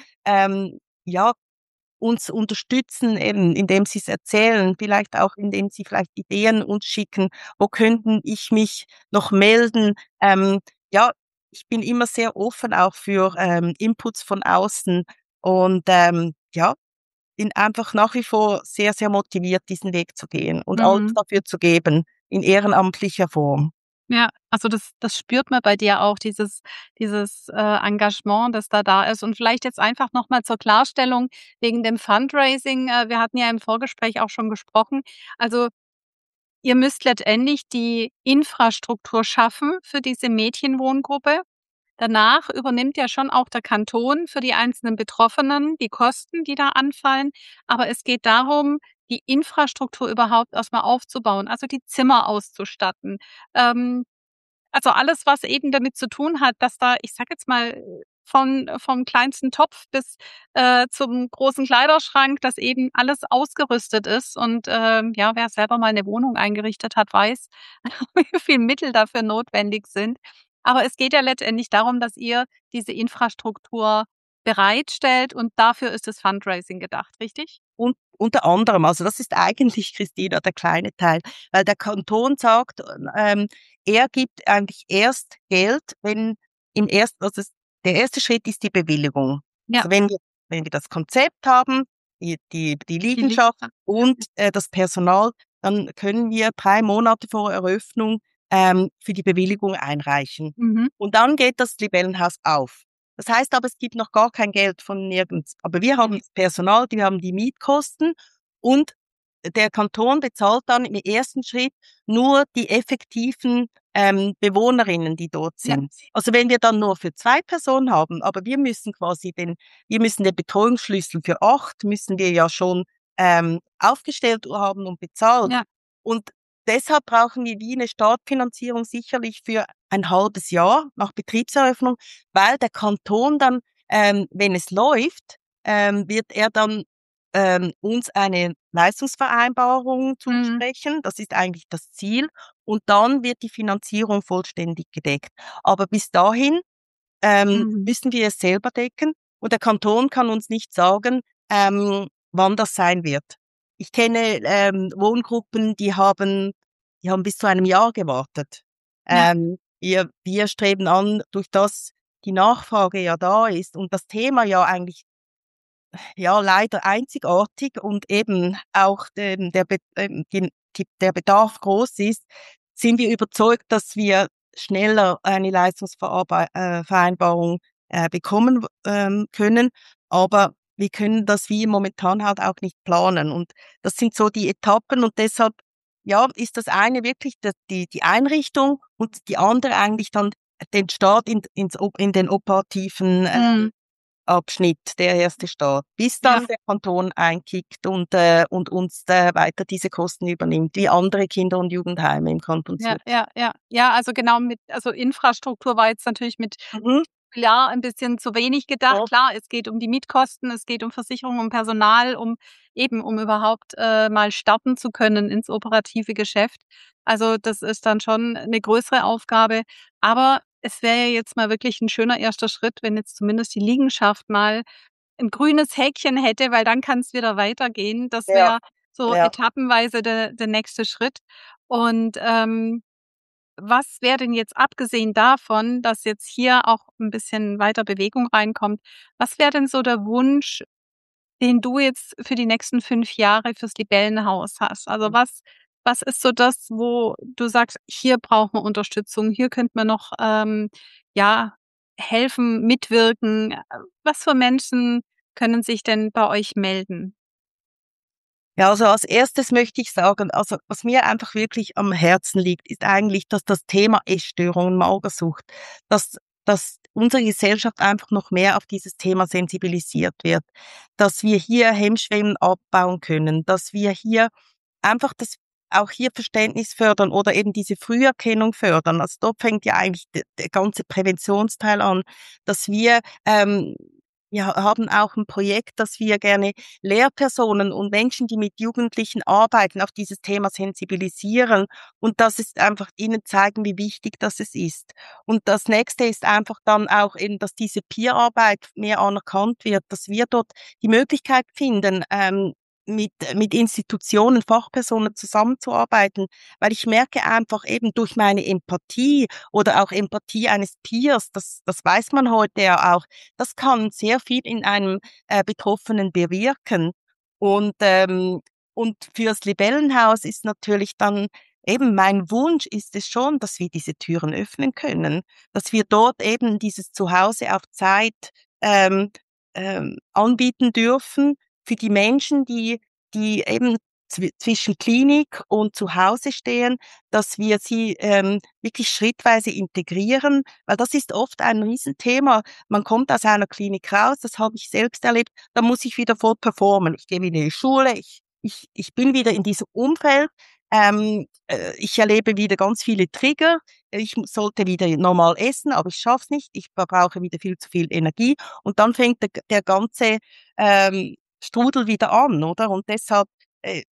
ja, uns unterstützen, eben indem sie es erzählen, vielleicht auch indem sie vielleicht Ideen uns schicken, wo könnten ich mich noch melden. Ja, ich bin immer sehr offen auch für Inputs von außen und ja, bin einfach nach wie vor sehr, sehr motiviert, diesen Weg zu gehen und alles Mhm. dafür zu geben, in ehrenamtlicher Form. Ja, also das spürt man bei dir auch, dieses Engagement, das da ist. Und vielleicht jetzt einfach noch mal zur Klarstellung wegen dem Fundraising. Wir hatten ja im Vorgespräch auch schon gesprochen. Also, ihr müsst letztendlich die Infrastruktur schaffen für diese Mädchenwohngruppe. Danach übernimmt ja schon auch der Kanton für die einzelnen Betroffenen die Kosten, die da anfallen. Aber es geht darum, die Infrastruktur überhaupt erst mal aufzubauen, also die Zimmer auszustatten. Also alles, was eben damit zu tun hat, dass da, ich sage jetzt mal, vom kleinsten Topf bis, zum großen Kleiderschrank, dass eben alles ausgerüstet ist. Und, ja, wer selber mal eine Wohnung eingerichtet hat, weiß, wie viel Mittel dafür notwendig sind. Aber es geht ja letztendlich darum, dass ihr diese Infrastruktur bereitstellt und dafür ist das Fundraising gedacht, richtig? Und unter anderem, also das ist eigentlich, Christina, der kleine Teil, weil der Kanton sagt, er gibt eigentlich erst Geld, wenn der erste Schritt ist die Bewilligung. Ja, Also wenn wir das Konzept haben, die die Liegenschaft Lieferung. Ja. und das Personal, dann können wir 3 Monate vor Eröffnung für die Bewilligung einreichen. Mhm. Und dann geht das Libellenhaus auf. Das heißt aber, es gibt noch gar kein Geld von nirgends. Aber wir haben das Personal, wir haben die Mietkosten und der Kanton bezahlt dann im ersten Schritt nur die effektiven Bewohnerinnen, die dort Ja. sind. Also wenn wir dann nur für 2 Personen haben, aber wir müssen den Betreuungsschlüssel für 8 müssen wir ja schon aufgestellt haben und bezahlt. Ja. Und deshalb brauchen wir wie eine Startfinanzierung sicherlich für ein halbes Jahr nach Betriebseröffnung, weil der Kanton dann, wenn es läuft, wird er dann uns eine Leistungsvereinbarung Mhm. zusprechen. Das ist eigentlich das Ziel. Und dann wird die Finanzierung vollständig gedeckt. Aber bis dahin Mhm. müssen wir es selber decken. Und der Kanton kann uns nicht sagen, wann das sein wird. Ich kenne Wohngruppen, die haben bis zu einem Jahr gewartet. Ja, Wir streben an, durch das die Nachfrage ja da ist und das Thema ja eigentlich ja leider einzigartig und eben auch der Bedarf groß ist, sind wir überzeugt, dass wir schneller eine Leistungsvereinbarung bekommen können. Aber wir können das wie momentan halt auch nicht planen. Und das sind so die Etappen und deshalb ja, ist das eine wirklich die Einrichtung und die andere eigentlich dann den Start in den operativen mhm. Abschnitt, der erste Start, bis Ja, dann der Kanton einkickt und uns weiter diese Kosten übernimmt, wie andere Kinder- und Jugendheime im Kanton ja, Zürich. ja, ja. Ja, also genau also Infrastruktur war jetzt natürlich mit Mhm. ja, ein bisschen zu wenig gedacht. Ja, Klar, es geht um die Mietkosten, es geht um Versicherung, um Personal, um überhaupt, mal starten zu können ins operative Geschäft. Also, das ist dann schon eine größere Aufgabe. Aber es wäre ja jetzt mal wirklich ein schöner erster Schritt, wenn jetzt zumindest die Liegenschaft mal ein grünes Häkchen hätte, weil dann kann es wieder weitergehen. Das ja, wäre so ja. etappenweise der nächste Schritt. Und, was wäre denn jetzt abgesehen davon, dass jetzt hier auch ein bisschen weiter Bewegung reinkommt, was wäre denn so der Wunsch, den du jetzt für die nächsten 5 Jahre fürs Libellenhaus hast? Also, was ist so das, wo du sagst: „Hier brauchen wir Unterstützung, hier könnte man noch, ja, helfen, mitwirken?“ Was für Menschen können sich denn bei euch melden? Ja, also als erstes möchte ich sagen, also was mir einfach wirklich am Herzen liegt, ist eigentlich, dass das Thema Essstörungen, Magersucht, dass unsere Gesellschaft einfach noch mehr auf dieses Thema sensibilisiert wird, dass wir hier Hemmschwellen abbauen können, dass wir hier einfach das auch hier Verständnis fördern oder eben diese Früherkennung fördern. Also dort fängt ja eigentlich der ganze Präventionsteil an, dass wir haben auch ein Projekt, dass wir gerne Lehrpersonen und Menschen, die mit Jugendlichen arbeiten, auf dieses Thema sensibilisieren und das ist einfach ihnen zeigen, wie wichtig das es ist. Und das nächste ist einfach dann auch eben, dass diese Peerarbeit mehr anerkannt wird, dass wir dort die Möglichkeit finden, mit Institutionen, Fachpersonen zusammenzuarbeiten, weil ich merke einfach eben durch meine Empathie oder auch Empathie eines Peers, das weiß man heute ja auch, das kann sehr viel in einem Betroffenen bewirken. Und, ähm, und fürs Libellenhaus ist natürlich dann eben mein Wunsch ist es schon, dass wir diese Türen öffnen können, dass wir dort eben dieses Zuhause auf Zeit ähm, anbieten dürfen für die Menschen, die eben zwischen Klinik und Zuhause stehen, dass wir sie wirklich schrittweise integrieren, weil das ist oft ein Riesenthema. Man kommt aus einer Klinik raus, das habe ich selbst erlebt, da muss ich wieder voll performen. Ich gehe wieder in die Schule, ich bin wieder in diesem Umfeld, ich erlebe wieder ganz viele Trigger, ich sollte wieder normal essen, aber ich schaffe es nicht, ich verbrauche wieder viel zu viel Energie und dann fängt der ganze Strudel wieder an, oder? Und deshalb, äh,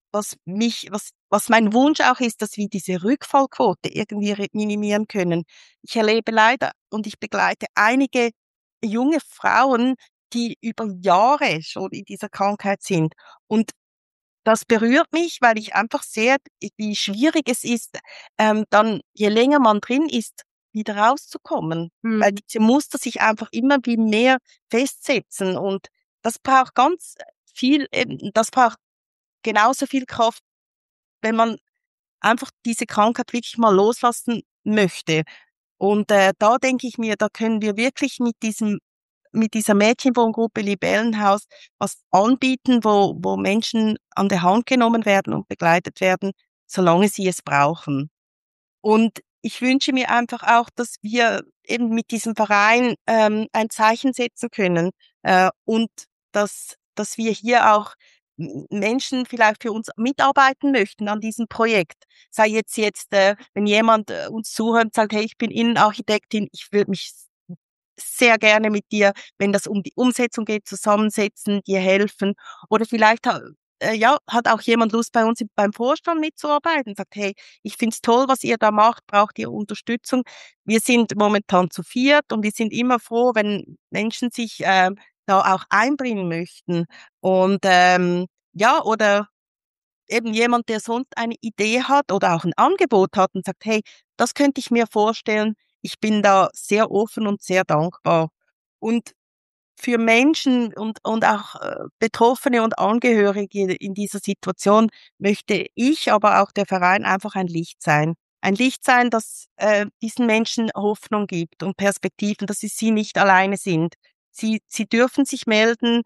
was mein Wunsch auch ist, dass wir diese Rückfallquote irgendwie minimieren können. Ich erlebe leider und ich begleite einige junge Frauen, die über Jahre schon in dieser Krankheit sind. Und das berührt mich, weil ich einfach sehe, wie schwierig es ist, dann, je länger man drin ist, wieder rauszukommen. Weil Mhm. diese Muster sich einfach immer wie mehr festsetzen und das braucht ganz viel, das braucht genauso viel Kraft, wenn man einfach diese Krankheit wirklich mal loslassen möchte. Und da denke ich mir, da können wir wirklich mit dieser Mädchenwohngruppe Libellenhaus was anbieten, wo Menschen an der Hand genommen werden und begleitet werden, solange sie es brauchen. Und ich wünsche mir einfach auch, dass wir eben mit diesem Verein ein Zeichen setzen können und dass wir hier auch Menschen vielleicht für uns mitarbeiten möchten an diesem Projekt. Sei jetzt wenn jemand uns zuhört und sagt, hey, ich bin Innenarchitektin, ich würde mich sehr gerne mit dir, wenn das um die Umsetzung geht, zusammensetzen, dir helfen. Oder vielleicht ja, hat auch jemand Lust, bei uns beim Vorstand mitzuarbeiten, sagt, hey, ich find's toll, was ihr da macht, braucht ihr Unterstützung? Wir sind momentan zu viert und wir sind immer froh, wenn Menschen sich da auch einbringen möchten. Und ja, oder eben jemand, der sonst eine Idee hat oder auch ein Angebot hat und sagt, hey, das könnte ich mir vorstellen. Ich bin da sehr offen und sehr dankbar. Und für Menschen und auch Betroffene und Angehörige in dieser Situation möchte ich, aber auch der Verein einfach ein Licht sein. Ein Licht sein, das diesen Menschen Hoffnung gibt und Perspektiven, dass sie nicht alleine sind. Sie dürfen sich melden.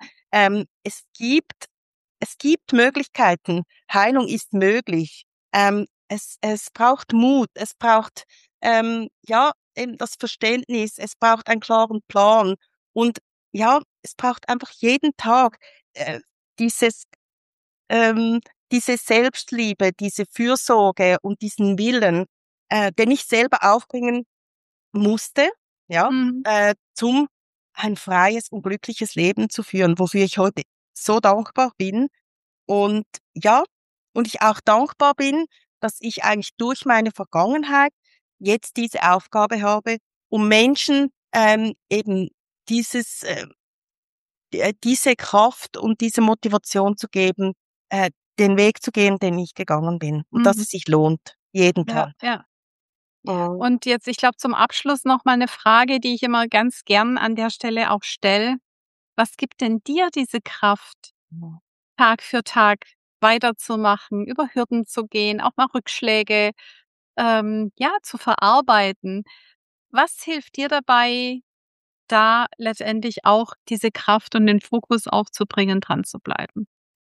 Es gibt Möglichkeiten. Heilung ist möglich. Es braucht Mut. Es braucht ja eben das Verständnis. Es braucht einen klaren Plan. Und ja, es braucht einfach jeden Tag äh, dieses ähm, diese Selbstliebe, diese Fürsorge und diesen Willen, den ich selber aufbringen musste, ja, Mhm. zum ein freies und glückliches Leben zu führen, wofür ich heute so dankbar bin. Und ja, und ich auch dankbar bin, dass ich eigentlich durch meine Vergangenheit jetzt diese Aufgabe habe, um Menschen eben dieses, diese Kraft und diese Motivation zu geben, äh, den Weg zu gehen, den ich gegangen bin. Und dass Mhm. es sich lohnt, jeden Ja, Tag. ja. Mhm. Und jetzt, ich glaube, zum Abschluss noch mal 'ne Frage, die ich immer ganz gern an der Stelle auch stelle. Was gibt denn dir diese Kraft, Tag für Tag weiterzumachen, über Hürden zu gehen, auch mal Rückschläge, ja, zu verarbeiten? Was hilft dir dabei, da letztendlich auch diese Kraft und den Fokus aufzubringen, dran zu bleiben?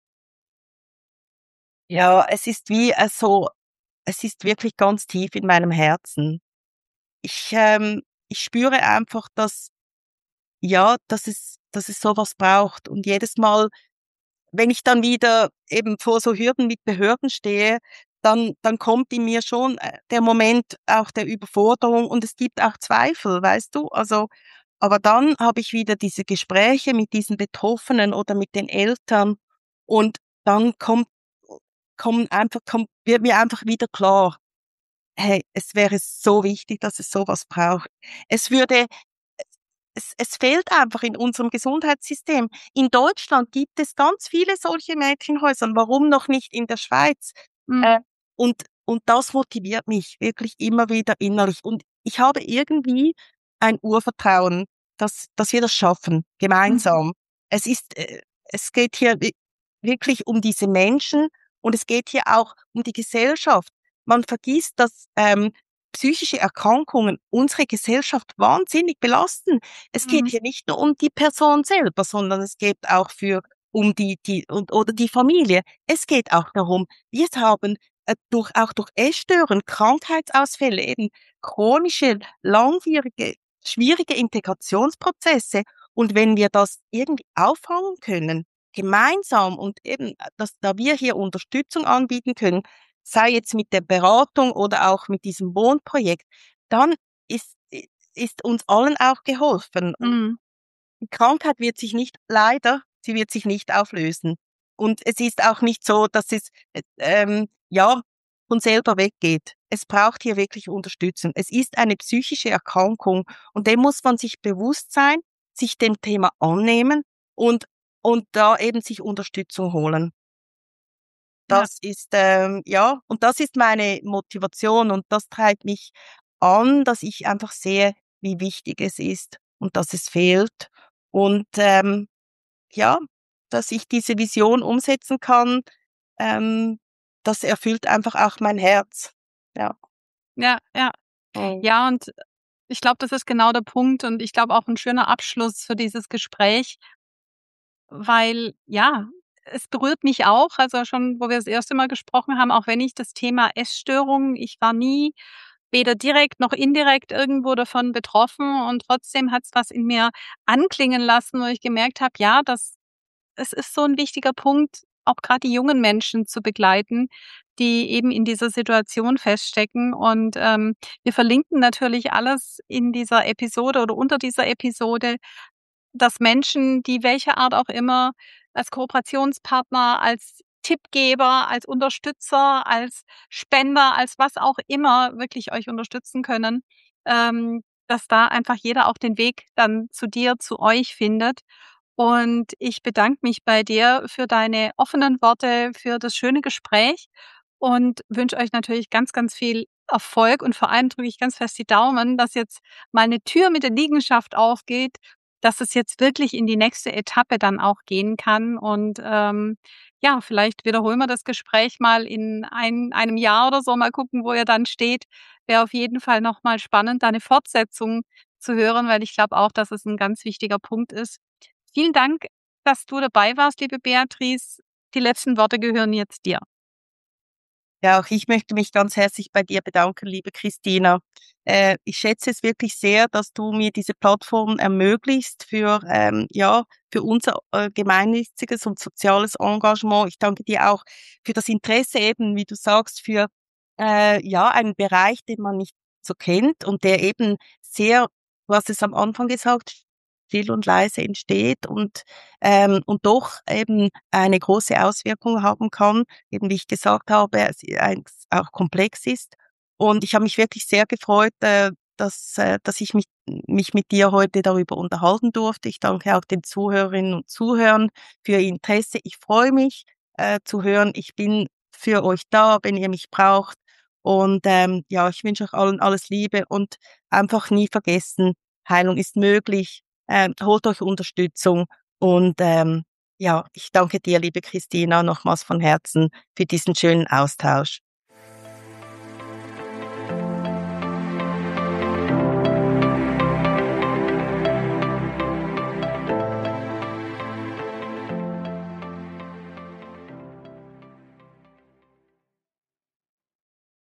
Ja, es ist wie so, es ist wirklich ganz tief in meinem Herzen. Ich spüre einfach, dass, ja, dass es sowas braucht. Und jedes Mal, wenn ich dann wieder eben vor so Hürden mit Behörden stehe, dann kommt in mir schon der Moment auch der Überforderung und es gibt auch Zweifel, weißt du? Also, aber dann habe ich wieder diese Gespräche mit diesen Betroffenen oder mit den Eltern und dann wird mir einfach wieder klar, hey, es wäre so wichtig, dass es sowas braucht. Es würde es fehlt einfach in unserem Gesundheitssystem. In Deutschland gibt es ganz viele solche Mädchenhäuser. Warum noch nicht in der Schweiz? Äh, Mhm. und das motiviert mich wirklich immer wieder innerlich. Und ich habe irgendwie ein Urvertrauen, dass wir das schaffen, Mhm. gemeinsam. Es geht hier wirklich um diese Menschen und es geht hier auch um die Gesellschaft. Man vergisst, dass psychische Erkrankungen unsere Gesellschaft wahnsinnig belasten. Es geht Mhm. hier nicht nur um die Person selber, sondern es geht auch um oder die Familie. Es geht auch darum, wir haben auch durch Essstörungen, Krankheitsausfälle, eben chronische, langwierige, schwierige Integrationsprozesse. Und wenn wir das irgendwie auffangen können, gemeinsam und eben, da wir hier Unterstützung anbieten können, sei jetzt mit der Beratung oder auch mit diesem Wohnprojekt, dann ist, ist uns allen auch geholfen. Und Mhm. die Krankheit sie wird sich nicht auflösen. Und es ist auch nicht so, dass es, ja, von selber weggeht. Es braucht hier wirklich Unterstützung. Es ist eine psychische Erkrankung und dem muss man sich bewusst sein, sich dem Thema annehmen und, und da eben sich Unterstützung holen. Ja, Ja, und das ist meine Motivation und das treibt mich an, dass ich einfach sehe, wie wichtig es ist und dass es fehlt. Und ja, dass ich diese Vision umsetzen kann, ähm, das erfüllt einfach auch mein Herz. Ja. ja, ja. Mhm. Ja, und ich glaube, das ist genau der Punkt und ich glaube auch 'n schöner Abschluss für dieses Gespräch, weil, ja, es berührt mich auch, also schon, wo wir das erste Mal gesprochen haben, auch wenn ich das Thema Essstörungen, ich war nie weder direkt noch indirekt irgendwo davon betroffen und trotzdem hat's was in mir anklingen lassen, wo ich gemerkt habe, ja, es ist so 'n wichtiger Punkt, auch grad die jungen Menschen zu begleiten, die eben in dieser Situation feststecken. Und wir verlinken natürlich alles in dieser Episode oder unter dieser Episode, dass Menschen, die welcher Art auch immer, als Kooperationspartner, als Tippgeber, als Unterstützer, als Spender, als was auch immer wirklich euch unterstützen können, dass da einfach jeder auch den Weg dann zu dir, zu euch findet. Und ich bedanke mich bei dir für deine offenen Worte, für das schöne Gespräch und wünsche euch natürlich ganz, ganz viel Erfolg und vor allem drücke ich ganz fest die Daumen, dass jetzt mal eine Tür mit der Liegenschaft aufgeht, dass es jetzt wirklich in die nächste Etappe dann auch gehen kann. Und ja, vielleicht wiederholen wir das Gespräch mal in einem Jahr oder so, mal gucken, wo ihr dann steht. Wäre auf jeden Fall nochmal spannend, da eine Fortsetzung zu hören, weil ich glaube auch, dass es ein ganz wichtiger Punkt ist. Vielen Dank, dass du dabei warst, liebe Beatrice. Die letzten Worte gehören jetzt dir. Ja, auch ich möchte mich ganz herzlich bei dir bedanken, liebe Christina. Ich schätze es wirklich sehr, dass du mir diese Plattform ermöglicht für unser gemeinnütziges und soziales Engagement. Ich danke dir auch für das Interesse eben, wie du sagst, für einen Bereich, den man nicht so kennt und der eben sehr, du hast es am Anfang gesagt, still und leise entsteht und doch eben eine große Auswirkung haben kann, eben wie ich gesagt habe, auch komplex ist. Und ich habe mich wirklich sehr gefreut, dass ich mich mit dir heute darüber unterhalten durfte. Ich danke auch den Zuhörerinnen und Zuhörern für Ihr Interesse. Ich freue mich zu hören. Ich bin für euch da, wenn ihr mich braucht. Und ich wünsche euch allen alles Liebe und einfach nie vergessen, Heilung ist möglich. Holt euch Unterstützung und ich danke dir, liebe Christina, nochmals von Herzen für diesen schönen Austausch.